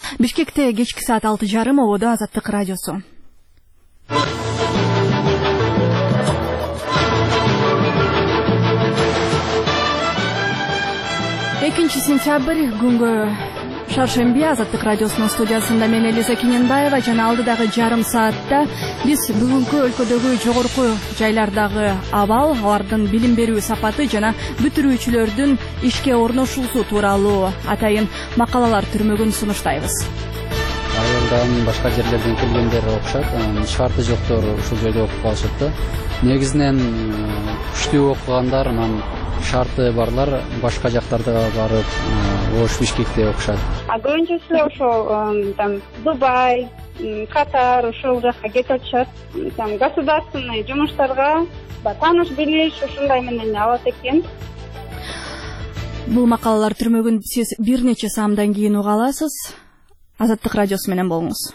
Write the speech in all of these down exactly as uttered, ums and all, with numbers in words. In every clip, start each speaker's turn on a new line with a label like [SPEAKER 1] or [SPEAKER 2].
[SPEAKER 1] Бишкекте кечки саат алты жарым ободо Азаттык радиосу. экинчи сентябрь күнгө шаршемби Азаттык радиосунун студиясында мен Элиза Кененбаева жана алдыдагы жарым саатта биз бүгүнкү өлкөдөгү жогорку жайлардагы абал, алардын билим берүү сапаты жана бүтүрүүчүлөрдүн ишке орношуусу тууралуу атайын макалалар түрмөгүн сунуштайбыз.
[SPEAKER 2] Айылдан башка жерлерден келгендер окушат, шарты жоктор ушул жерде окуп калышат да. Негизинен күчтүү окугандар, анан шарты барлар башка жактарга барып, Ош, Бишкекте окушат.
[SPEAKER 3] А көбүнчөсү ошол там Дубай, Катар ошол жакка кетип атышат. Там государственный жумуштарга, тааныш билиш ушундай менен алат экен.
[SPEAKER 1] Бул макалалар түрмөгүн сиз бир нече саамдан кийин уга аласыз. Азаттык радиосу менен болуңуз.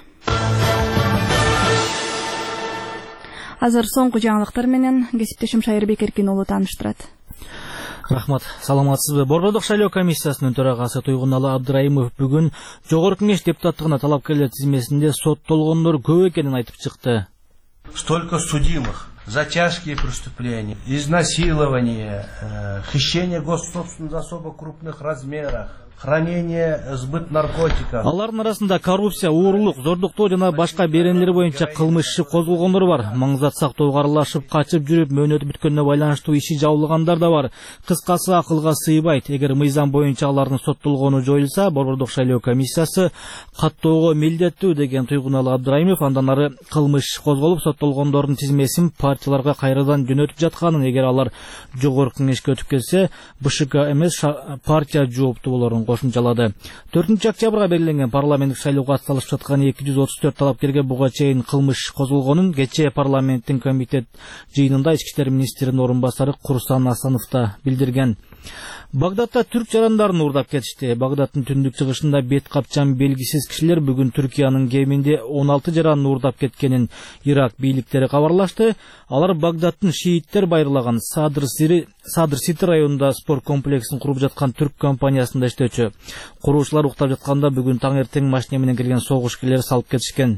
[SPEAKER 1] Азыр соңку жаңылыктар менен кесиптешим Шайырбек Эркин уулу тааныштырат.
[SPEAKER 4] Рахмат, саламатсызбы? Борбордук шайлоо комиссиясынын төрагасы Туйгуналы Абдраимов бүгүн Жогорку Кеңеш депутаттыгына талапкерлер тизмесинде соттолгондор көп экенин айтып чыкты.
[SPEAKER 5] Столько судимых за тяжкие преступления, изнасилование, хищение госсобственности в особо крупных размерах, хранение, сбыт наркотиков.
[SPEAKER 4] Алардын арасында коррупция, уурулук, зордуктоо жана башка беренелер боюнча кылмыш иши козголгондор бар. Маңызат сактоого аралашып, качып жүрүп, мөөнөтү бүткөнүнө байланыштуу иши жабылгандар да бар. Кыскасы акылга сыйбайт. Эгер мыйзам боюнча алардын соттолгону жоюлса, Борбордук шайлоо комиссиясы каттоого милдеттүү деген Туйгуналы Абдраимов андан ары кылмыш козголуп, соттолгондордун тизмесин партияларга кайрадан жөнөтүп жатканын, эгер алар Жогорку Кеңешке өтүп кетсе, БШК эмес партия жооптуу болорун кошумчалады. төртүнчү октябрга белгиленген парламенттик шайлоого атсалышып жаткан эки жүз отуз төрт талапкерге буга чейин кылмыш козголгонун кечээ парламенттин комитет жыйынында ички иштер министринин орун басары Курсан Асанов да билдирген. Багдадта түрк жарандарын уурдап кетишти. Багдадтын түндүк чыгышында бет капчан белгисиз кишилер бүгүн Түркиянын кеминде он алты жаранын уурдап кеткенин Ирак бийликтери кабарлашты. Алар Багдадтын шииттер байырлаган Садр Сити районунда спорт комплексин куруп жаткан түрк компаниясында иштөөчү. Куруучулар уктап жатканда бүгүн таң эртең машина менен келген согушкерлер салып кетишкен.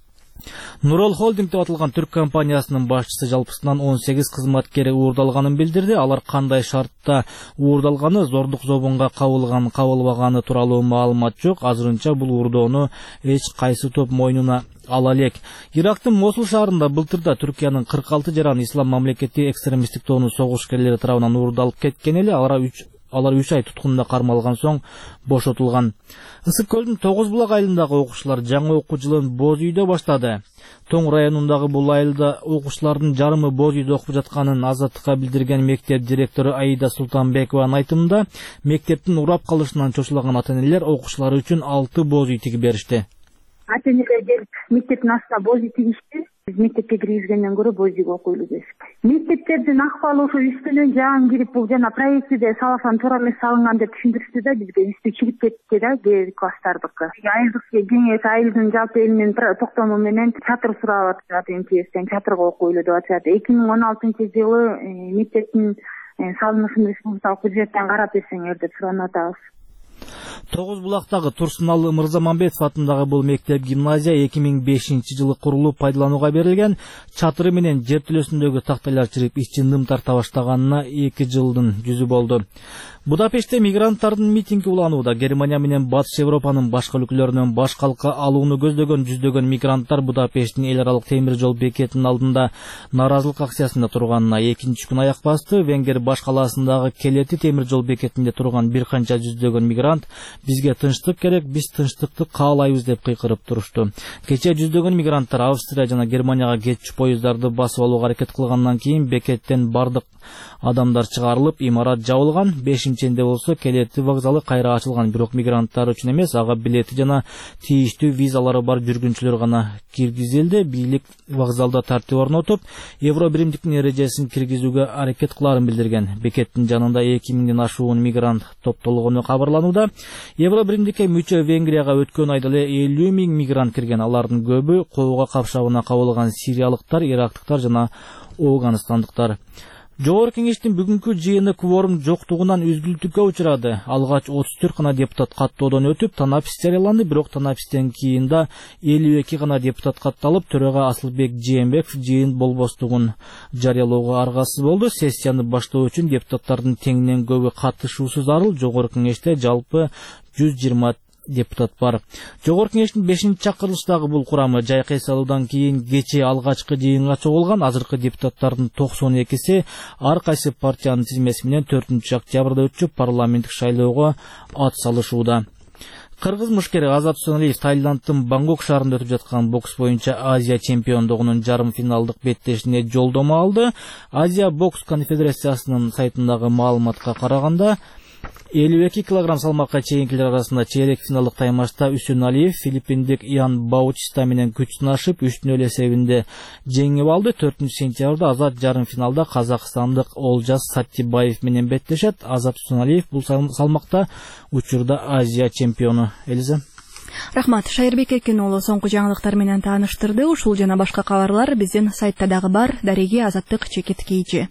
[SPEAKER 4] Нурол Холдинг деп аталган түрк компаниясынын башчысы жалпысынан он сегиз кызматкери уурдалганын билдирди. Алар кандай шартта уурдалганы, зордук зобунга кабылган, кабылбаганы тууралуу маалымат жок. Азырынча бул уурдоону эч кайсы топ мойнуна ала элек. Ирактын Мосул шаарында былтырда Түркиянын кырк алты жаран ислам мамлекети экстремисттик тобунун согушкерлери тарабынан уурдалып кеткен эле. Алар үч Алар үч ай туткунунда кармалган соң бошотулган. Ысык көлдүн тогуз булак айылындагы окуучулар жаңы окуу жылын боз үйдө баштады. Тоң районундагы бул айылда окуучулардын жарымы боз үйдө окуп жатканын Азаттыкка билдирген мектеп директору Аида Султанбекованын айтымында, мектептин урап калышынан чочулаган ата-энелер окуучулары үчүн алты боз үй тигип беришти.
[SPEAKER 3] Ата-энелер келип мектептин астына боз үй тигишти. Биз мектепке киргизгенден көрө боз үйгө окуйлу дешти. Мектептердин акыбалы ошо үстүнөн жаан кирип, бул жана проектиде саласан туура эмес салынган деп түшүндүрүштү да, бизге үстү чыгып кетти да, кээ класстардыкы. Айылдык кеңеш айылдын жалпы эл менен токтому менен чатыр сурап атышат, МТСтен чатырга окуйлу деп атышат. эки миң он алтынчы жылы мектептин салынышын республикалык бюджеттен карап берсеңер деп суранып атабыз.
[SPEAKER 4] Тогуз булактагы Турсуналы Мырзамамбетов атындагы бул мектеп гимназия эки миң бешинчи жылы курулуп пайдаланууга берилген. Чатыры менен жер тилөсүндөгү тактайлар чырып ичи ным тарта баштаганына эки жылдын жүзү болду. Будапештте мигранттардын митинги уланууда. Германия менен Батыш Европанын башка өлкөлөрүнөн баш калка алууну көздөгөн жүздөгөн мигранттар Будапешттин эл аралык темир жол бекетинин алдында наразылык акциясында турганына экинчи күн аяк басты. Венгер баш калаасындагы Келети темир жол бекетинде турган бир канча жүздөгөн мигрант бизге тынчтык керек, биз тынчтыкты каалайбыз деп кыйкырып турушту. Кечээ жүздөгөн мигранттар Австрия жана Германияга кетчү поездарды басып алууга аракет кылгандан кийин бекеттен бардык адамдар чыгарылып, имарат жабылган. бешинчинде болсо Келети вокзалы кайра ачылган, бирок мигранттар үчүн эмес, ага билети жана тийиштүү визалары бар жүргүнчүлөр гана киргизилди. Бийлик вокзалда тартип орнотуп, евро биримдиктин эрежесин киргизүүгө аракет кыларын билдирген. Бекеттин жанында эки миңден ашуун мигрант топтолгону кабарланууда. Евро биримдикке мүчө Венгрияга өткөн айда эле элүү миң мигрант кирген. Алардын көбү кууга капшабына кабылган сириялыктар, ирактыктар жана афганстандыктар. Жогорку Кеңештин бүгүнкү жыйыны кворум жоктугунан үзгүлтүккө учурады. Алгач отуз төрт гана депутат каттоодон өтүп, танапис жарыяланды, бирок танапистен кийин да элүү эки гана депутат катталып, төрага Асылбек Жээнбеков жыйын болбостугун жарыялоого аргасыз болду. Сессияны баштоо үчүн депутаттардын теңинен көбү катышуусу зарыл. Жогорку Кеңеште жалпы жүз жыйырма депутат бар. Жогорку Кеңештин бешинчи чакырылыштагы бул курамы жайкай салуудан кийин кечээ алгачкы жыйынга чогулган. Азыркы депутаттардын токсон экиси ар кайсы партиянын тизмеси менен төртүнчү октябрда өтүп парламенттик шайлоого ат салышууда. Кыргыз мушкери Азат Усаналиев Таиланддын Бангкок шаарында өтүп жаткан бокс боюнча Азия чемпиондугунун жарым финалдык беттешине жолдомо алды. Азия бокс конфедерациясынын сайтындагы маалыматка караганда элүү эки килограмм салмакка чейинкилер арасында чейрек финалдык таймашта Усаналиев филиппиндик Иан Баутиста менен күч сынашып үч нөл эсебинде жеңип алды. төртүнчү сентябрда Азат жарым финалда казакстандык Олжас Саттибаев менен беттешет. Азат Усаналиев бул салмакта учурда Азия чемпиону. Элиза.
[SPEAKER 1] Рахмат, Шайырбек Эркен уулу соңку жаңылыктар менен тааныштырды. Ушул жана башка кабарлар биздин сайтта дагы бар. Дареги Азаттык чекит кийчи.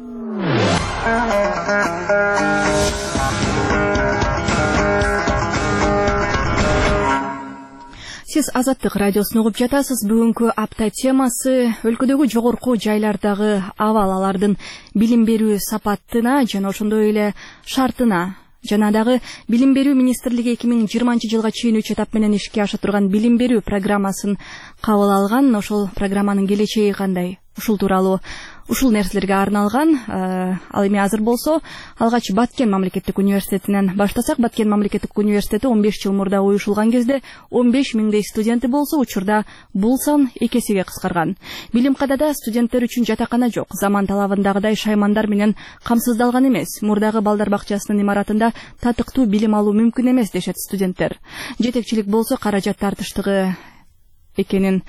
[SPEAKER 1] Сиз Азаттык радиосун угуп жатасыз. Бүгүнкү апта темасы өлкөдөгү жогорку жайлардагы абал, алардын билим берүү сапатына жана ошондой эле шартына жана дагы билим берүү министрлиги эки миң жыйырманчы жылга чейин үч этап менен ишке аша турган билим берүү программасын кабыл алган. Ошол программанын келечеги кандай? Ушул тууралуу ушул нерселерге арналган. Ал эми азыр болсо алгач Баткен мамлекеттик университетинен баштасак, Баткен мамлекеттик университети он беш жыл мурда уюшулган кезде он беш миңдей студенти болсо, учурда бул сан эки эсеге кыскарган. Билим кадада студенттер үчүн жатакана жок. Заман талабындагыдай шаймандар менен камсыздалган эмес. Мурдагы балдар бакчасынын имаратында татыктуу билим алуу мүмкүн эмес дешет студенттер. Жетекчилик болсо каражат тартыштыгы экенин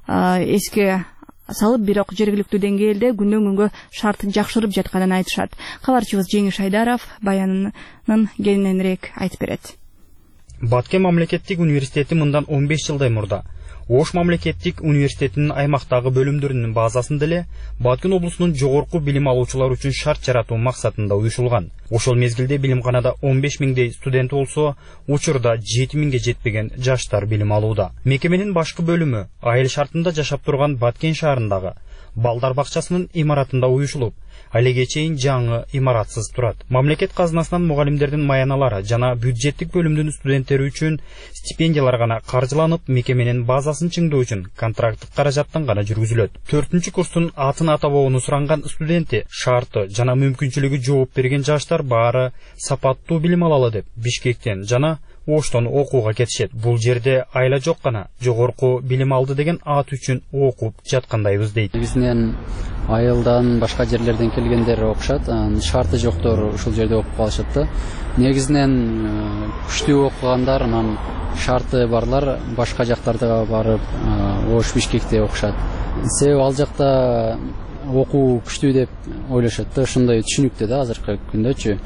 [SPEAKER 1] эске салып, бирок жергиликтүү деңгээлде күндөн күнгө шарт жакшырып жатканын айтышат. Кабарчыбыз Жеңиш Айдаров баянынын кененирээк айтып берет.
[SPEAKER 6] Баткен мамлекеттик университети мындан он беш жылдай мурда Ош мамлекеттик университетинин аймактагы бөлүмдөрүнүн базасында эле Баткен облусунун жогорку билим алуучулар үчүн шарт жаратуу максатында уюшулган. Ошол мезгилде билимканада он беш миңдей студент болсо, учурда жети миңге жетпеген жаштар билим алууда. Мекеменин башкы бөлүмү айыл шартында жашап турган Баткен шаарындагы балдар бакчасынын имаратында уюшулуп, алеге чейин жаңы имаратсыз турат. Мамлекет казынасынан мугалимдердин маяналары жана бюджеттик бөлүмдүн студенттери үчүн стипендиялар гана каржыланып, мекеменин базасын чыңдоо үчүн контракттык каражаттан гана жүргүзүлөт. төртүнчү курстун атын атабоону суранган студенти шарты жана мүмкүнчүлүгү жооп берген жаштар баары сапаттуу билим алалы деп Бишкектен жана Оштон окууга кетишет. Бул жерде айла жок гана жогорку билим алды деген ат үчүн окуп жаткандайбыз дейт.
[SPEAKER 2] Негизинен айылдан башка жерлерден келгендер окушат, шарты жоктор ушул жерде окуп калышат да. Негизинен күчтүү окугандар, анан шарты барлар башка жактарда барып Ош, Бишкекте окушат. Себеби ал жакта окуу күчтүү деп ойлошот да, ошондой түшүнүктүү да азыркы күндөчү.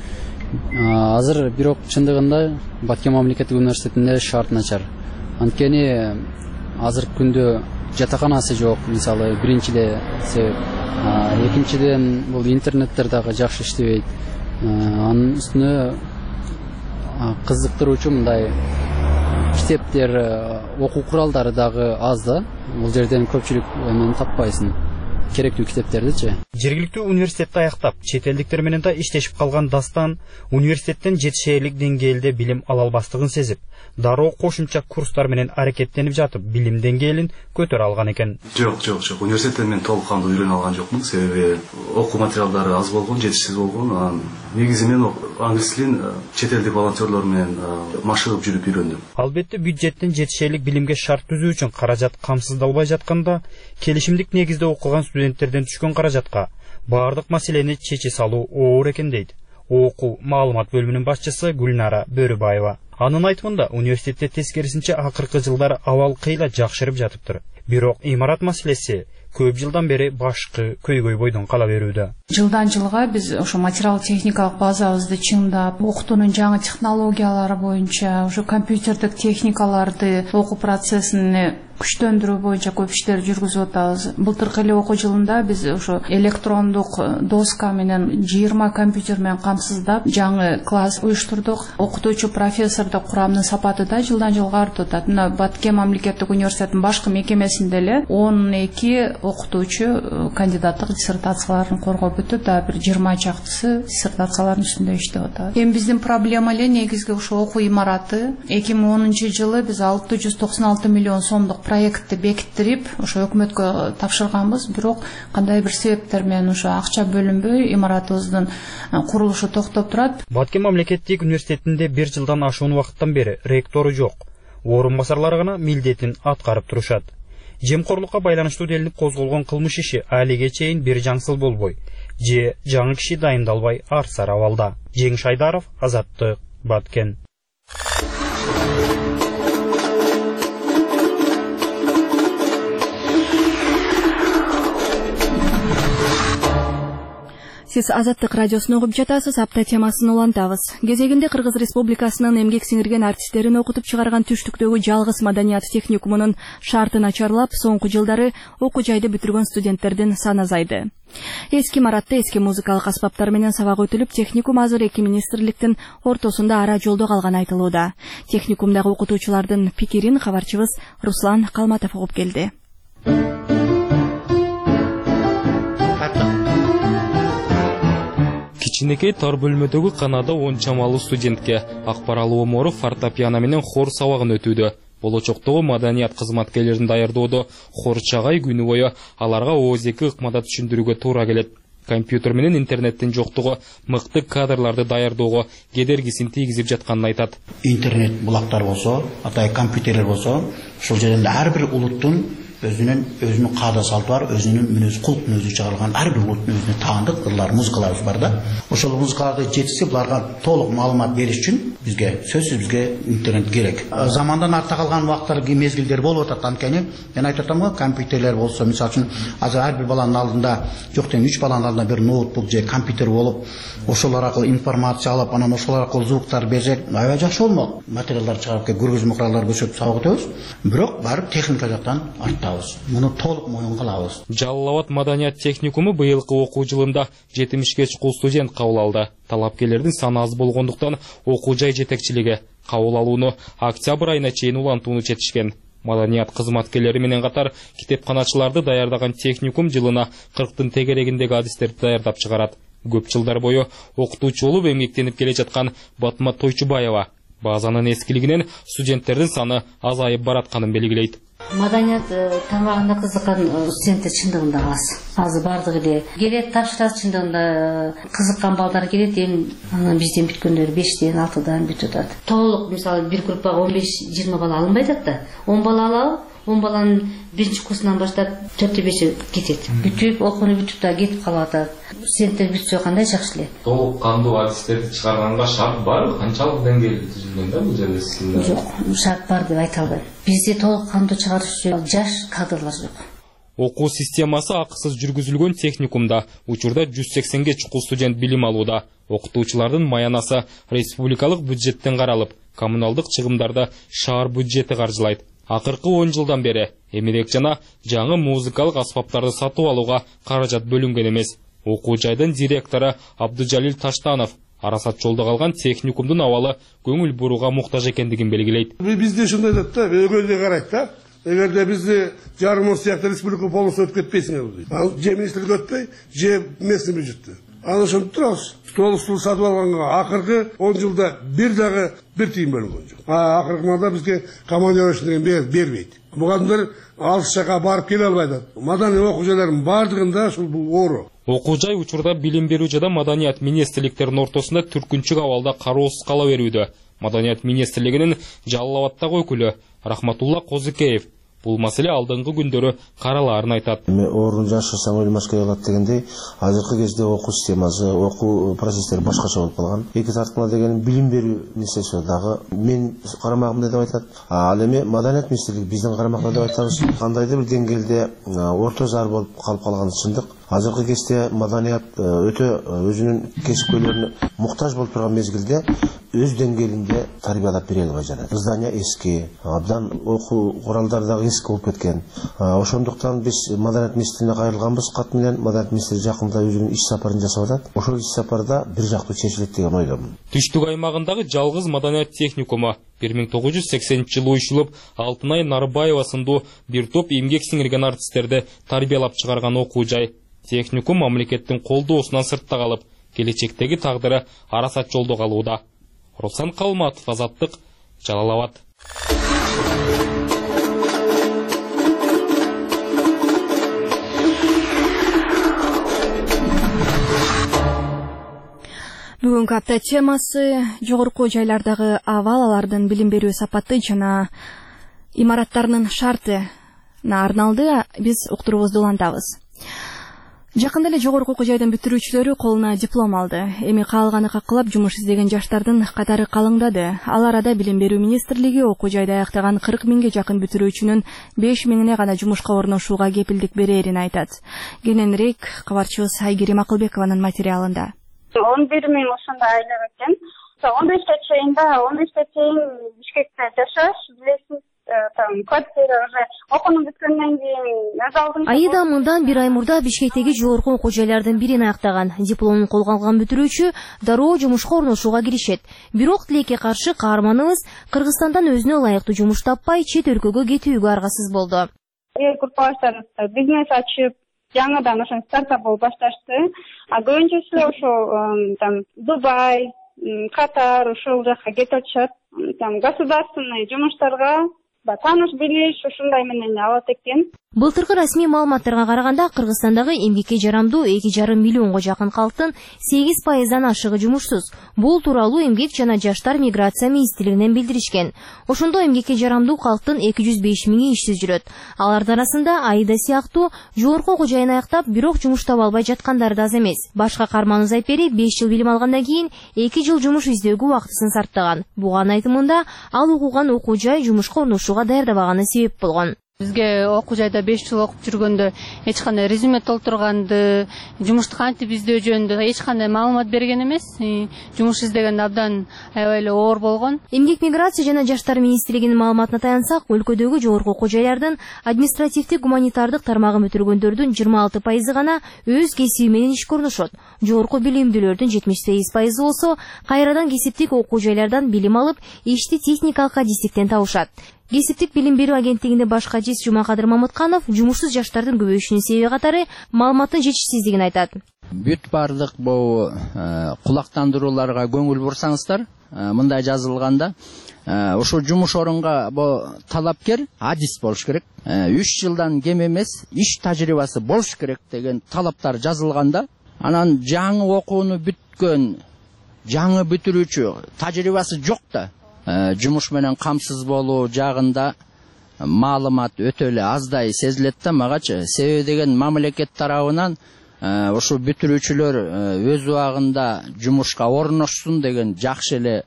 [SPEAKER 2] Азыр бирок чындыгында Баткен мамлекеттик университетинде шарт начар. Анткени азыркы күндө жатаканасы жок, мисалы, биринчиде себеп. Экинчиден бул интернеттер дагы жакшы иштебейт. Анын үстүнө кызыктыруучу мындай китептер, окуу куралдары дагы аз да. Бул жерден көпчүлүк эмени таппайсың. Керектүү китептердичи.
[SPEAKER 6] Жергиликтүү университетти аяктап, чет элдиктер менен да иштешип калган Дастан университеттен жетишээрлик деңгээлде билим ала албастыгын сезип, дароо кошумча курстар менен аракеттенип жатып, билим деңгээлин көтөрө алган экен.
[SPEAKER 7] Жок, жок, жок. Университеттен мен толук кандуу үйрөнө алган жокмун, себеби окуу материалдары аз болгон, жетишсиз болгон. Негизи мен англис тилин чет элдик волонтерлор менен машыгып жүрүп үйрөндүм.
[SPEAKER 6] Албетте бюджеттен жетишээрлик билимге шарт түзүү үчүн каражат камсыздалбай жатканда, келишимдик негизде окуган студенттерден түшкөн каражатка баардык маселени чече салуу оор экен дейт окуу маалымат бөлүмүнүн башчысы Гүлнара Бөрүбаева. Анын айтымында университетте тескерисинче акыркы жылдары абал кыйла жакшырып жатыптыр. Бирок имарат маселеси көп жылдан бери башкы көйгөй бойдон кала берүүдө.
[SPEAKER 8] Жылдан жылга биз ошо материал техникалык базабызды чыңдап, окутуунун жаңы технологиялары боюнча, ошо компьютердик техникаларды окуу процессин күчтөндүрүү боюнча көп иштер жүргүзүп атабыз. Былтыркы эле окуу жылында биз ошо электрондук доска менен жыйырма компьютер менен камсыздап жаңы класс уюштурдук. Окутуучу профессордук курамдын сапаты да жылдан жылга артып атат. Мына Баткен мамлекеттик университетинин башкы мекемесинде эле он эки окутуучу кандидаттык диссертацияларын коргоп бүтүп, да бир жыйырма чактысы диссертациялардын үстүндө иштеп атат. Эми биздин проблема эле негизги ошо окуу имараты. эки миң онунчу жылы биз алты жүз токсон алты миллион сомдук проектти бекиттирип, ошо өкмөткө тапшырганбыз, бирок кандай бир себептер менен ошо акча бөлүнбөй, имаратыбыздын курулушу токтоп турат.
[SPEAKER 6] Баткен мамлекеттик университетинде бир жылдан ашуун убакыттан бери ректору жок. Орун басарлары гана милдетин аткарып турушат. Жемкорлукка байланыштуу делинип козголгон кылмыш иши алиге чейин бир жаңсыл болбой, же жаңы киши дайындалбай арсар абалда. Жеңиш Айдаров, Азаттык, Баткен.
[SPEAKER 1] Сиз Азаттык радиосун угуп жатасыз, апта темасын улантабыз. Кезегинде Кыргыз Республикасынын эмгек сиңирген артисттерин окутуп чыгарган түштүктөгү жалгыз маданият техникумунун шарты начарлап, соңку жылдары окуу жайды бүтүргөн студенттердин саны азайды. Эски маратта эски музыкалык аспаптар менен сабак өтүлүп, техникум азыр эки министрликтин ортосунда ара жолдо калганы айтылууда. Техникумдагы окутуучулардын пикирин кабарчыбыз Руслан Калматов угуп келди.
[SPEAKER 9] Кичинекей тар бөлмөдөгү канада он чамалуу студентке акпаралуу мору фортепиано менен хор сабагын өтүүдө. Болочоктогу маданият кызматкерлерин даярдоодо хор чагай күнү бою аларга ооз эки ыкмада түшүндүрүүгө туура келет. Компьютер менен интернеттин жоктугу мыкты кадрларды даярдоого кедергисин тийгизип жатканын айтат.
[SPEAKER 10] Интернет булактар болсо, атай компьютерлер болсо, ушул жерде ар бир улуттун өзүнүн өзүнүн каада салты бар, өзүнүн мүнөз кулктун өзү чыгарган ар бир улуттун өзүнө таандык ырлар, музыкаларыбыз бар да. Ошол музыкаларды жетишсе, буларга толук маалымат бериш үчүн бизге сөзсүз бизге интернет керек. Замандан артта калган убактар, мезгилдер болуп атат, анткени мен айтып атам го, компьютерлер болсо, мисалы үчүн азыр ар бир баланын алдында, жок дегенде үч баланын алдында бир ноутбук же компьютер болуп, ошолор аркылуу информация алып, анан ошолор аркылуу звуктар берсек, аябай жакшы болмок. Материалдар чыгарып, көргөзмө куралдар көрсөтүп сабак өтөбүз. Бирок барып техника жактан артта муну толук моюн кылабыз.
[SPEAKER 9] Жалал Абад маданият техникуму быйылкы окуу жылында жетимишке чукул студент кабыл алды. Талапкерлердин саны аз болгондуктан окуу жай жетекчилиги кабыл алууну октябрь айына чейин улантууну чечишкен. Маданият кызматкерлери менен катар китепканачыларды даярдаган техникум жылына кырктын тегерегиндеги адистерди даярдап чыгарат. Көп жылдар бою окутуучу болуп эмгектенип келе жаткан Батма Тойчубаева базанын эскилигинен студенттердин саны азайып баратканын белгилейт.
[SPEAKER 11] Маданият тармагында кызыккан студенттер чындыгында аз. Азыр бардыгы эле келет, тапшырат, чындыгында кызыккан балдар келет. Эми бизден бүткөндөр бештен, алтыдан бүтүп атат. Толук мисалы бир группага он беш жыйырма бала алынбай атат да. он бала алып, он баланын биринчи курсунан баштап төртү беши кетет. Бүтүп, окууну бүтүп да кетип калып атат. Студенттер бүтсө кандай жакшы эле.
[SPEAKER 9] Толук кандуу адистерди чыгарганга шарт барбы? Канчалык деңгээлде түзүлгөн да бул жерде сизде?
[SPEAKER 11] Жок, шарт бар деп айта албайм. Бизде толук кандуу чыгаруучу жаш кадрлар жок.
[SPEAKER 9] Окуу системасы акысыз жүргүзүлгөн техникумда учурда жүз сексенге чукул студент билим алууда. Окутуучулардын маянасы республикалык бюджеттен каралып, коммуналдык чыгымдарды шаар бюджети каржылайт. Акыркы он жылдан бери эмерек жана жаңы музыкалык аспаптарды сатып алууга каражат бөлүнгөн эмес. Окуу жайдын директору Абдыжалил Таштанов арасат жолдо калган техникумдун абалы көңүл бурууга муктаж экендигин белгилейт.
[SPEAKER 12] Бизде ушундай дейт да, өгөлгө карайт да. Эгерде бизди жарым ор сыяктуу республика полностью өтүп кетпейсиңер дейт. Ал же министрлик өтпөй, же местный бюджетте. Аны ошентип турабыз. Толуктуу сатып алганга акыркы он жылда бир дагы бир тыйын бөлүнгөн жок. Акыркы мада бизге командировочный деген бербейт. Мугадимдер алыс жака барып келе албайт. Маданий окуу жайлардын бардыгында ушул бул оору.
[SPEAKER 9] Окуу жай учурда билим берүү жада маданият министрликтеринин ортосунда түркүнчүк абалда кароосуз кала берүүдө. Маданият министрлигинин Жалал Абадтагы өкүлү Рахматулла Козыкеев бул маселе алдыңкы күндөрү каралаарын айтат.
[SPEAKER 13] Орун жашырсаң өлмөскө болот дегендей, азыркы кезде окуу системасы, окуу процесстери башкача болуп калган. Эки тартма деген билим берүү несеси дагы мен карамагымда деп айтат. Ал эми маданият министрлиги биздин карамакта деп айтабыз. Кандайдыр бир деңгээлде орто зар болуп калып калган чындык. Азыркы кезде маданият өтө өзүнүн кесипкөйлөрүнө муктаж болуп турган мезгилде өз деңгээлинде тарбиялап бере албай жатат. Здания эски, абдан окуу куралдары дагы эски болуп кеткен. Ошондуктан биз маданият министрлигине кайрылганбыз. Кат менен маданият министри жакында өзүнүн иш сапарын жасап атат. Ошол иш сапарда бир жактуу чечилет деген ойдомун.
[SPEAKER 9] Түштүк аймагындагы жалгыз маданият техникуму бир миң тогуз жүз сексенинчи жылы уюшулуп, Алтынай Нарыбаева сындуу бир топ эмгек сиңирген артисттерди тарбиялап чыгарган окуу жай. Техникум мамлекеттин колдоосунан сыртта калып, келечектеги тагдыры арасат жолдо калууда. Руслан Калматов, Азаттык, Жалал Абад.
[SPEAKER 1] Бүгүнкү апта темасы жогорку жайлардагы абал, алардын билим берүү сапаты жана имараттарынын шартына арналды. Биз уктуруубузду улантабыз. Жакында эле жогорку окуу жайдын бүтүрүүчүлөрү колуна диплом алды. Эми каалганы какылап жумуш издеген жаштардын катары калыңдады. Ал арада билим берүү министрлиги окуу жайды аяктаган кырк миңге жакын бүтүрүүчүнүн беш миңине гана жумушка орношууга кепилдик берерин айтат. Кененирээк кабарчыбыз Айгерим Акылбекованын материалында.
[SPEAKER 14] он бир миң ошондой айлап экен. он бешке чейин да, он бешке чейин Бишкекте жашаш, билесиз, там квартира уже окууну бүткөндөн кийин өз алдынча.
[SPEAKER 15] Айда мындан бир ай мурда Бишкектеги жогорку окуу жайлардын бирин аяктаган. Дипломун колго алган бүтүрүүчү дароо жумушка орношууга киришет. Бирок тилекке каршы каарманыбыз Кыргызстандан өзүнө ылайыктуу жумуш таппай чет өлкөгө кетүүгө аргасыз болду.
[SPEAKER 14] Эл группалаштар бизнес ачып, жаңыдан ошо стартап болуп башташты. А көбүнчөсү ошо там Дубай, Катар, ошол жака кетип атышат. Там государственный жумуштарга тааныш билиш ушундай менен алат экен.
[SPEAKER 15] Былтыркы расмий маалыматтарга караганда Кыргызстандагы эмгекке жарамдуу эки жарым миллионго жакын калктын сегиз пайыздан ашыгы жумушсуз. Бул тууралуу эмгек жана жаштар миграция министрлигинен билдиришкен. Ошондо эмгекке жарамдуу калктын эки жүз беш миңи ишсиз жүрөт. Алардын арасында Айда сыяктуу жогорку окуу жайын аяктап, бирок жумуш таба албай жаткандар да аз эмес. Башка карманыбыз Айпери беш жыл билим алгандан кийин эки жыл жумуш издөөгө убактысын сарптаган. Буган айтымында ал окуган окуу жай жумушка орношууга даярдабаганы себеп болгон.
[SPEAKER 16] Бизге окуу жайда беш жыл окуп жүргөндө эч кандай резюме толтурганды, жумушту кантип издөө жөнүндө эч кандай маалымат берген эмес. Жумуш издегенде абдан аябай эле оор болгон.
[SPEAKER 15] Эмгек миграция жана жаштар министрлигинин маалыматына таянсак, өлкөдөгү жогорку окуу жайлардын административдик гуманитардык тармагын бүтүргөндөрдүн жыйырма алты пайызы гана өз кесиби менен ишке орношот. Жогорку билимдүүлөрдүн жетимиш сегиз пайызы болсо кайрадан кесиптик окуу жайлардан билим алып, ишти техникалык адистиктен табышат. Кесиптик билим берүү агенттигинде баш катчысы Жумакадыр Мамытканов жумушсуз жаштардын көбөйүшүнүн себеби катары маалыматтын жетишсиздигин айтат.
[SPEAKER 17] Бүт бардык бул кулактандырууларга көңүл бурсаңыздар, мындай жазылганда, ошо жумуш орунга бул талапкер адис болуш керек. үч жылдан кем эмес иш тажрыйбасы болуш керек деген талаптар жазылганда, анан жаңы окууну бүткөн жаңы бүтүрүүчү тажрыйбасы жок да жумуш менен камсыз болуу жагында маалымат өтө эле аздай сезилет да магачы. Себеби деген мамлекет тарабынан ошо бүтүрүүчүлөр өз убагында жумушка орношсун деген жакшы эле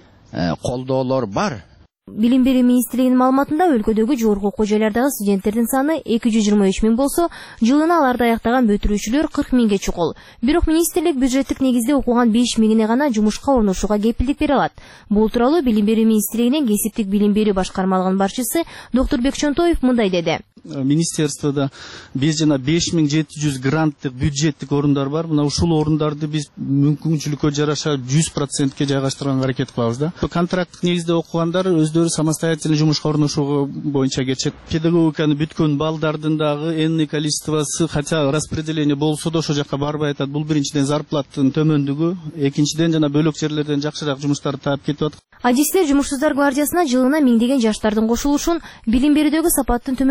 [SPEAKER 17] колдоолор бар.
[SPEAKER 15] Билим берүү министрлигинин маалыматында өлкөдөгү жогорку окуу жайлардагы студенттердин саны эки жүз жыйырма үч миң болсо, жылына аларды аяктаган бүтүрүүчүлөр кырк миңге чукул. Бирок министрлик бюджеттик негизде окуган беш миңине гана жумушка орношууга кепилдик бере алат. Бул тууралуу Билим берүү министрлигинин кесиптик билим берүү башкармалыгынын башчысы доктор Бекчонтоев мындай деди.
[SPEAKER 18] Министерствода биз жана беш миң жети жүз гранттык бюджеттик орундар бар. Мына ушул орундарды биз мүмкүнчүлүккө жараша жүз процентке жайгаштырганга аракет кылабыз да. Контракттык негизде окугандар өздөрү самостоятельно жумушка орношуу боюнча кетишет. Педагогиканы бүткөн балдардын дагы энный количествосы, хотя распределение болсо да ошол жакка барбай атат. Бул биринчиден зарплаттын төмөндүгү, экинчиден жана бөлөк жерлерден жакшыраак жумуштарды таап кетип атат.
[SPEAKER 15] Адистер жумушсуздар гвардиясына жылына миңдеген жаштардын кошулушун билим берүүдөгү сапаттын төмөндүгү менен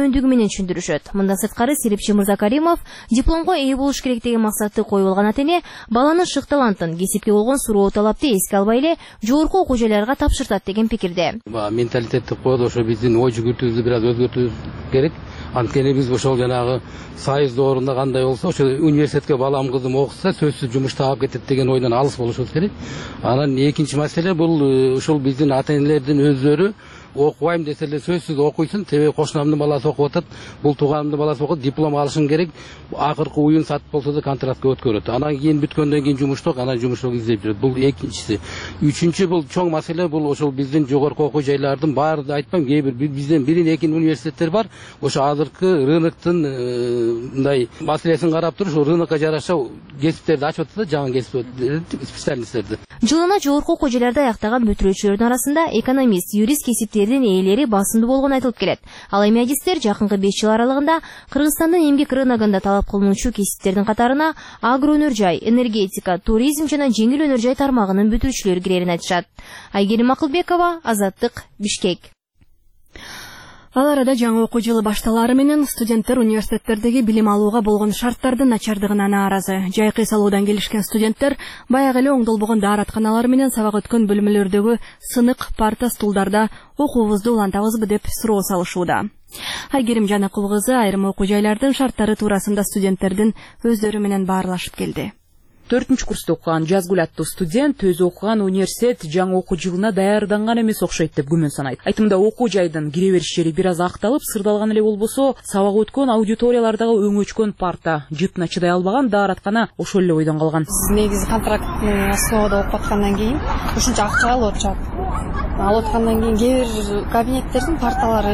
[SPEAKER 15] менен түшүндүрүшөт. Мындан сырткары Серепчи Мырзакаримов дипломго ээ болуш керек деген максатты коюлган атене баланын шык талантын, кесипке болгон суроо талапты эске албай эле жогорку окуу жайларга тапшыртат деген пикирде.
[SPEAKER 19] Менталитетти коюп, ошо биздин ой жүгүртүүбүздү бир аз өзгөртүүбүз керек. Анткени биз ошол жанагы сайыз орунда кандай болсо, ошо университетке балам кызым окуса, сөзсүз жумуш таап кетет деген ойдон алыс болушубуз керек. Анан экинчи маселе бул ушул биздин ата-энелердин өздөрү окубайм десе эле сөзсүз окуйсун, тебе кошунамдын баласы окуп атат, бул тууганымдын баласы окуп, диплом алышың керек. Акыркы уюн сатып болсо да контрактка өткөрөт. Анан кийин бүткөндөн кийин жумуштук, анан жумуштук издеп жүрөт. Бул экинчиси. Үчүнчү бул чоң маселе, бул ошол биздин жогорку окуу жайлардын баары айтпайм, кээ бир бизден бирин экин университеттер бар. Ошо азыркы рыноктун мындай маселесин карап туруп, ошо рынокко жараша кесиптерди ачып атат да, жаңы кесип специалисттерди.
[SPEAKER 15] Жылына жогорку окуу жайларда аяктаган бүтүрүүчүлөрдүн арасында экономист, юрист кесиптердин ээлери басымдуу болгону айтылып келет. Ал эми адистер жакынкы беш жыл аралыгында Кыргызстандын эмгек рыногунда талап кылынуучу кесиптердин катарына агро өнөр жай, энергетика, туризм жана жеңил өнөр жай тармагынын бүтүрүүчүлөрү кирерин айтышат. Айгерим Акылбекова, Азаттык, Бишкек.
[SPEAKER 1] Ал арада жаңы окуу жылы башталары менен студенттер университеттердеги билим алууга болгон шарттардын начардыгына нааразы. Жайкы салуудан келишкен студенттер баягы эле оңдолбогон дааратканалар менен сабак өткөн бөлмөлөрдөгү сынык, парта, стулдарда окуубузду улантабызбы деп суроо салышууда. Айгерим Жанакул кызы айрым окуу жайлардын шарттары туурасында студенттердин өздөрү менен баарлашып келди.
[SPEAKER 20] төртүнчү курста окуган Жазгүл аттуу студент өзү окуган университет жаңы окуу жылына даярданган эмес окшойт деп күмөн санайт. Айтымда окуу жайдын кире бериш жери бир аз акталып, сырдалган эле болбосо, сабак өткөн аудиториялардагы өңөчкөн парта, жыпына чыдай албаган даараткана ошол эле ойдон калган.
[SPEAKER 21] Негизи контракттын основада окуп аткандан кийин ушунча акча алып атышат. Алып аткандан кийин кээ бир кабинеттердин парталары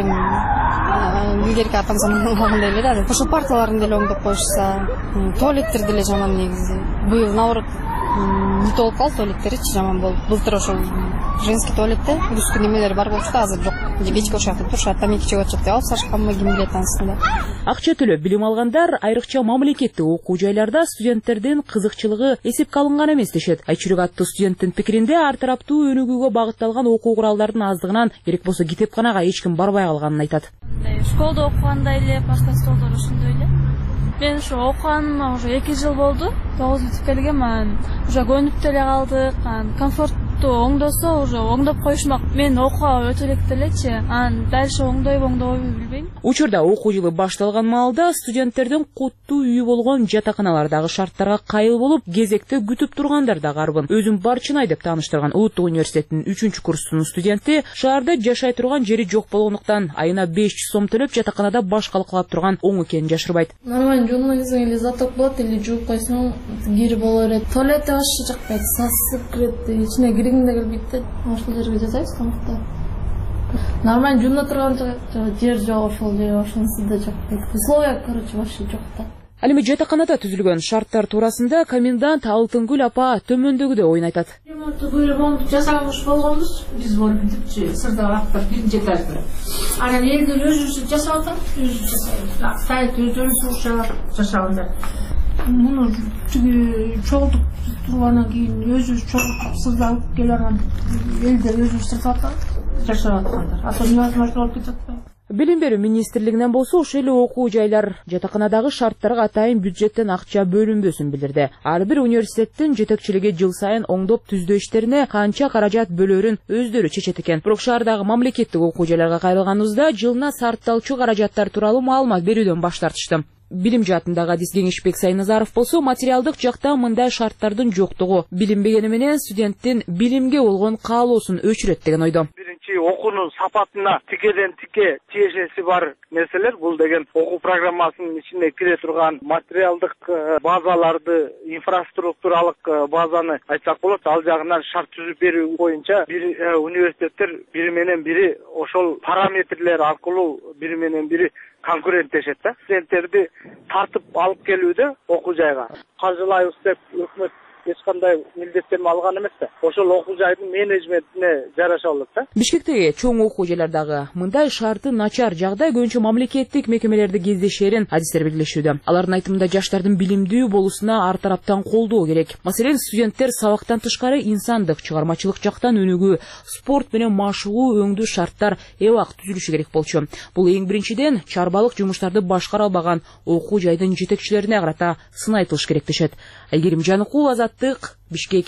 [SPEAKER 21] эми илгерки атам заман болгондой эле да. Ошол парталарын деле оңдоп коюшса, туалеттер деле жаман негизи. Быйыл наоборот бүт болуп калды, туалеттеричи жаман болуп. Былтыр ошол женский туалетте үскү немелер бар болчу да, азыр жок. Печке ошоктуп турушат, тамеки чыгып атышат деп алып сашканбы, ким билет анысын да.
[SPEAKER 20] Акча төлөп билим алгандар айрыкча мамлекеттик окуу жайларда студенттердин кызыкчылыгы эсепке алынган эмес дешет. Айчүрөк аттуу студенттин пикиринде ар тараптуу өнүгүүгө багытталган окуу куралдардын аздыгынан керек болсо китепканага эч ким барбай калганын айтат.
[SPEAKER 22] Школда окугандай эле, башка столдор ошондой эле. Мен ушу окуганыма уже эки жыл болду. тогуз бүтүп келгем, анан уже көнүп деле калдык. Анан комфорттуу оңдосо уже оңдоп коюшмак. Мен окууга өтө элек элечи. Анан дальше оңдойбу, оңдойбу билбейм.
[SPEAKER 20] Учурда окуу жылы башталган маалда студенттердин куттуу үйү болгон жатаканалардагы шарттарга кайыл болуп, кезекте күтүп тургандар да карбын. Өзүм Барчынай деп тааныштырган Улуттук университеттин үчүнчү курсунун студенти шаарда жашай турган жери жок болгондуктан айына беш жүз сом төлөп жатаканада баш калкалап турган оң экенин жашырбайт.
[SPEAKER 22] Нормально жууган кезде или затоп болот, или жууп койсоң кирип боло берет. Туалетте башка жакпайт, сасып кирет, ичине киргиң да келбейт да. Ошол жерге жасайбыз тамакты. Нормально жууна турган жер жок, ошол жер ошонусу да жакпайт. Условия, короче, вообще жок да.
[SPEAKER 20] Ал эми жатаканада түзүлгөн шарттар туурасында комендант Алтынгүл апа төмөндөгүдөй ойун айтат.
[SPEAKER 22] Ремонтту буйругун жасаган болгонбуз, биз болуп бүтүпчү, сырдагы актар биринчи этажда. Анан элдер өзүбүз жасап атат, өзүбүз жасайбыз. Сайт өздөрү сурушат, жашагандар. Муну тиги чогултуп тургандан кийин өзүбүз чогултуп сырда алып келе барган элдер өзүбүз жасап атат, жашап аткандар. А то невозможно болуп кетип атпайбы?
[SPEAKER 20] Билим берүү министрлигинен болсо ошол эле окуу жайлар жатаканадагы шарттарга атайын бюджеттен акча бөлүнбөсүн билдирди. Ар бир университеттин жетекчилиги жыл сайын оңдоп түздөө иштерине канча каражат бөлөрүн өздөрү чечет экен. Бирок шаардагы мамлекеттик окуу жайларга кайрылганыбызда жылына сарпталчу каражаттар тууралуу маалымат берүүдөн баш тартышты. Билим жаатындагы адис Кеңешбек Сайназаров болсо материалдык жакта мындай шарттардын жоктугу билинбегени менен студенттин билимге болгон каалоосун өчүрөт деген ойдо.
[SPEAKER 23] Биринчи окуунун сапатына тикеден тике тиешеси бар нерселер. Бул деген окуу программасынын ичине кире турган материалдык базаларды, инфраструктуралык базаны айтсак болот. Ал жагынан шарт түзүп берүү боюнча бир университеттер бири менен бири ошол параметрлер аркылуу бири менен бири конкуренттешет да. Студенттерди тартып алып келүүдө окуу жайга каржылайбыз деп өкмөт эч кандай милдеттенме алган эмес да. Ошол окуу жайдын менеджментине жараша болот да.
[SPEAKER 20] Бишкектеги чоң окуу жайлардагы мындай шарты начар жагдай көбүнчө мамлекеттик мекемелерди кездешерин адистер белгилешүүдө. Алардын айтымында жаштардын билимдүү болуусуна ар тараптан колдоо керек. Маселен, студенттер сабактан тышкары инсандык, чыгармачылык жактан өнүгүү, спорт менен машыгуу өңдүү шарттар эбак түзүлүшү керек болчу. Бул эң биринчиден чарбалык жумуштарды башкара албаган окуу жайдын жетекчилерине карата сын айтылыш керек дешет. Айгерим Жаныкул, Азаттык, Бишкек.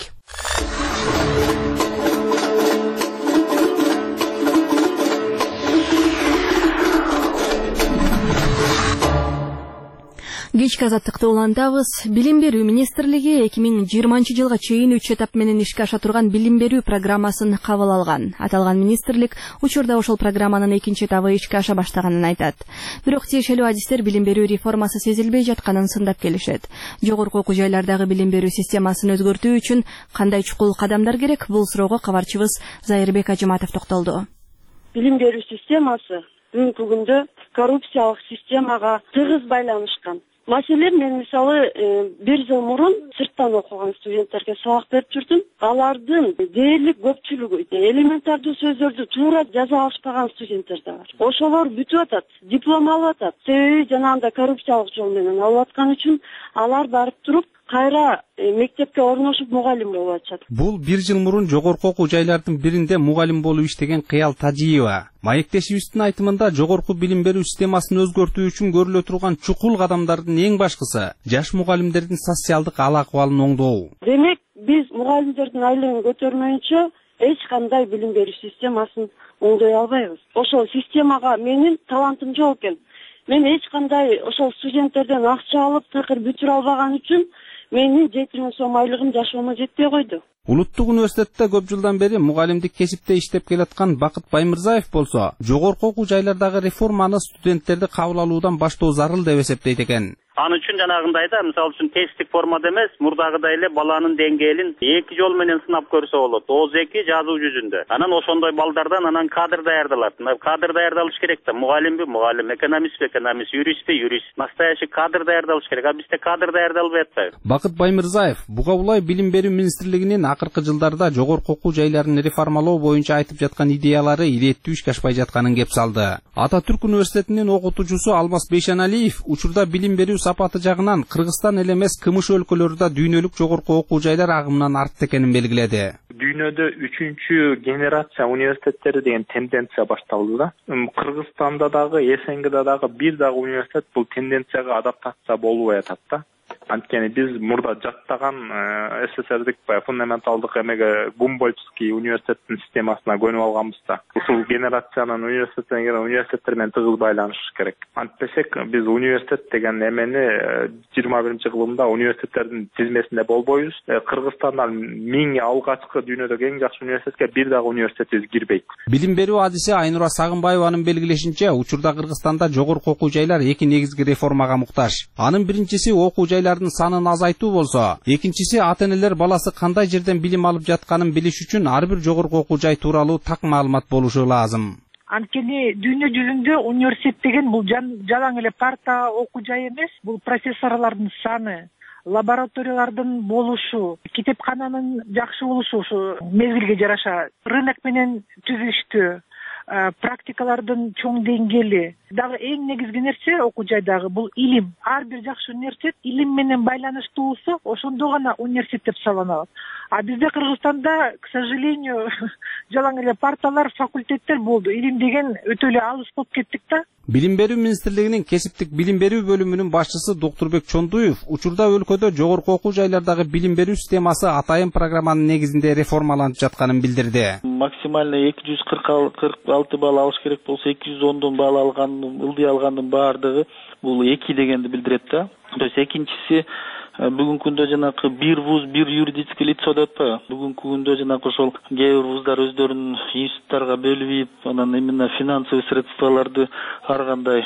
[SPEAKER 1] Кечки азаттыкты улантабыз. Билим берүү министрлиги эки миң жыйырманчы жылга чейин үч этап менен ишке аша турган билим берүү программасын кабыл алган. Аталган министрлик учурда ошол программанын экинчи этабы ишке аша баштаганын айтат. Бирок тиешелүү адистер билим берүү реформасы сезилбей жатканын сындап келишет. Жогорку окуу жайлардагы билим берүү системасын өзгөртүү үчүн кандай чукул кадамдар керек? Бул суроого кабарчыбыз Зайырбек Ажыматов токтолду.
[SPEAKER 3] Билим берүү системасы бүгүнкү күндө коррупциялык системага тыгыз байланышкан. Маселен, мен мисалы бир жыл мурун сырттан окуган студенттерге сабак берип жүрдүм. Алардын дээрлик көпчүлүгү элементардуу сөздөрдү туура жаза алышпаган студенттер да бар. Ошолор бүтүп атат, диплом алып атат. Себеби жанагындай коррупциялык жол менен алып аткан үчүн алар барып туруп кайра мектепке орношуп мугалим болуп атышат.
[SPEAKER 4] Бул бир жыл мурун жогорку окуу жайлардын биринде мугалим болуп иштеген Кыял Тажиева. Маектешибиздин айтымында жогорку билим берүү системасын өзгөртүү үчүн көрүлө турган чукул кадамдардын эң башкысы жаш мугалимдердин социалдык ал акыбалын оңдоо.
[SPEAKER 3] Демек, биз мугалимдердин айлыгын көтөрмөйүнчө эч кандай билим берүү системасын оңдой албайбыз. Ошол системага менин талантым жок экен. Мен эч кандай ошол студенттерден акча алып такыр бүтүрө албаган үчүн менин жети миң сом айлыгым жашоомо жетпей койду.
[SPEAKER 4] Улуттук университетте көп жылдан бери мугалимдик кесипте иштеп келаткан Бакыт Баймырзаев болсо, жогорку окуу жайлардагы реформаны студенттерди кабыл алуудан баштоо зарыл деп эсептейт экен.
[SPEAKER 5] Аны үчүн жанагындай да, мисалы үчүн тесттик формада эмес, мурдагыдай эле баланын деңгээлин эки жол менен сынап көрсө болот. Ооз эки жазуу жүзүндө. Анан ошондой балдардан анан кадр даярдалат. Кадр даярдалыш керек да. Мугалимби, мугалим, экономистпи, экономист, юристпи, юрист. Настоящий кадр даярдалыш керек. А бизде кадр даярдалбай атпайбы.
[SPEAKER 4] Бакыт Баймырзаев буга улай билим берүү министрлигинин акыркы жылдарда жогорку окуу жайларын реформалоо боюнча айтып жаткан идеялары ирээттүү ишке ашпай жатканын кеп салды. Ататүрк университетинин окутуучусу Алмаз Бейшаналиев учурда билим берүү сапаты жагынан Кыргызстан эле эмес кымыш өлкөлөрүдө дүйнөлүк жогорку окуу жайлар агымынан артта экенин белгиледи.
[SPEAKER 24] Дүйнөдө үчүнчү генерация университеттери деген тенденция башталды да. Кыргызстанда дагы, СНГда дагы бир дагы университет бул тенденцияга адаптация болбой атат да. Анткени биз мурда жаттаган СССРдик фундаменталдык эмеге Гумбольдтский университеттин системасына көнүп алганбыз да. Ушул генерациянын университеттен келген университеттер менен тыгыз байланыш керек. Антпесек биз университет деген эмени жыйырма биринчи кылымда университеттердин тизмесинде болбойбуз. Кыргызстандан миң алгачкы дүйнөдөгү эң жакшы университетке бир дагы университетибиз кирбейт.
[SPEAKER 4] Билим берүү адиси Айнура Сагынбаеванын белгилешинче, учурда Кыргызстанда жогорку окуу жайлар эки негизги реформага муктаж. Анын биринчиси окуу жайлар санын азайтуу болсо, экинчиси ата-энелер баласы кандай жерден билим алып жатканын билиш үчүн ар бир жогорку окуу жай тууралуу так маалымат болушу лазым.
[SPEAKER 25] Анткени дүйнө жүзүндө университет деген бул жалаң эле парта окуу жай эмес, бул профессорлордун саны, лабораториялардын болушу, китепкананын жакшы болушу, ушу мезгилге жараша рынок менен түзүштү, практикалардын чоң деңгээли. Дагы эң негизги нерсе окуу жайдагы бул илим. Ар бир жакшы университет илим менен байланыштуу болсо, ошондо гана университет деп саналат. А бизде Кыргызстанда, к сожалению, жалаң эле парталар, факультеттер болду. Илим деген өтө эле алыс болуп кеттик да.
[SPEAKER 4] Билим берүү министрлигинин кесиптик билим берүү бөлүмүнүн башчысы Доктурбек Чондуев учурда өлкөдө жогорку окуу жайлардагы билим берүү системасы атайын программанын негизинде реформаланып жатканын билдирди.
[SPEAKER 26] Максимально эки жүз кырк алты балл алыш керек болсо, эки жүз ондон балл алган, ылдый алгандын баардыгы бул эки дегенди билдирет да. То есть экинчиси бүгүнкү күндө жанакы бир вуз, бир юридический лицо деп атпайбы? Бүгүнкү күндө жанакы ошол кээ бир вуздар өздөрүнүн институттарга бөлүп, анан именно финансовый средстволорду ар кандай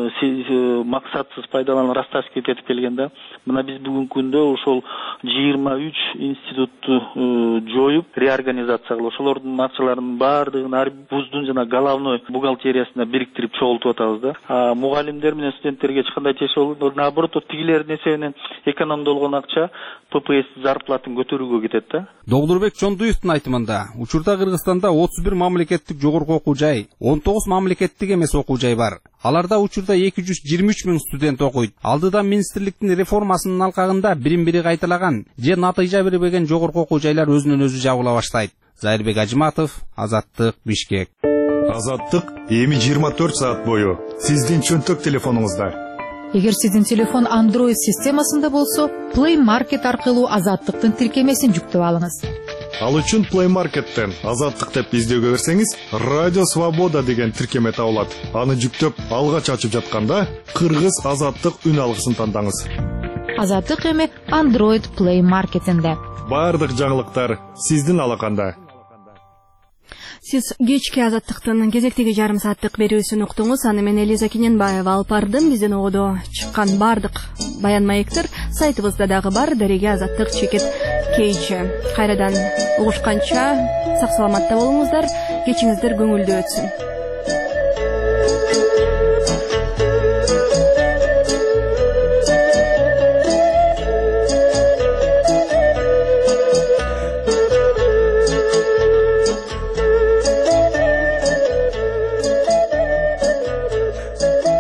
[SPEAKER 26] максатсыз пайдаланып расставка этип келген да. Мына биз бүгүнкү күндө ошол жыйырма үч институтту жоюп, реорганизация кылып, ошолордун акчаларынын баардыгын ар вуздун жана головной бухгалтериясына бириктирип чогултуп атабыз да. А мугалимдер менен студенттерге эч кандай тиешеси болбойт. Наоборот, тигилердин эсебинен эконом болгон акча П П С зарплатын көтөрүүгө кетет да.
[SPEAKER 4] Догдурбек Чондуевдун айтымында, учурда Кыргызстанда отуз бир мамлекеттик жогорку окуу жай, он тогуз мамлекеттик эмес окуу жай бар. Аларда учурда эки жүз жыйырма үч миң студент окуйт. Алдыдан министрликтин реформасынын алкагында бирин-бири кайталаган же натыйжа бербеген жогорку окуу жайлар өзүнөн өзү жабыла баштайт. Зайырбек Ажыматов, Азаттык, Бишкек.
[SPEAKER 2] Азаттык эми жыйырма төрт саат бою сиздин чөнтөк телефонуңузда.
[SPEAKER 6] Эгер сиздин телефон Android системасында болсо, Play Market аркылуу Азаттыктын тиркемесин жүктөп алыңыз.
[SPEAKER 2] Ал үчүн Play Market'тен Азаттык деп издөөгө берсеңиз, Радио Свобода деген тиркеме табылат. Аны жүктөп, алгач ачып жатканда Кыргыз Азаттык үн алгысын тандаңыз.
[SPEAKER 6] Азаттык эми Android Play Market'инде.
[SPEAKER 2] Бардык жаңылыктар сиздин алаканда.
[SPEAKER 1] Сиз кечки Азаттыктын кезектеги жарым сааттык берүүсүн уктуңуз. Аны мен Элиза Киненбаева алып бардым. Биздин ободо чыккан бардык баян маектер сайтыбызда дагы бар. Дареге Азаттык чекит кейжи. Кайрадан угушканча сак саламатта болуңуздар. Кечиңиздер көңүлдүү өтсүн.